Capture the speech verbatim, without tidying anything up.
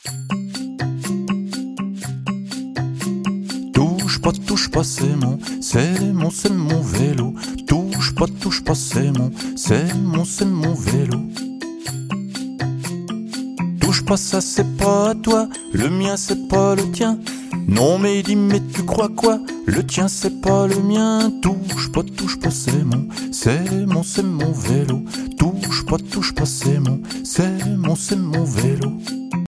Touche pas, touche pas, c'est mon, c'est mon, c'est mon vélo. Touche pas, touche pas, c'est mon, c'est mon, c'est mon vélo. Touche pas, ça c'est pas à toi, le mien c'est pas le tien. Non mais dis mais tu crois quoi? Le tien c'est pas le mien. Touche pas, touche pas, c'est mon, c'est mon, c'est mon vélo. Touche pas, touche pas, c'est mon, c'est mon, c'est mon vélo.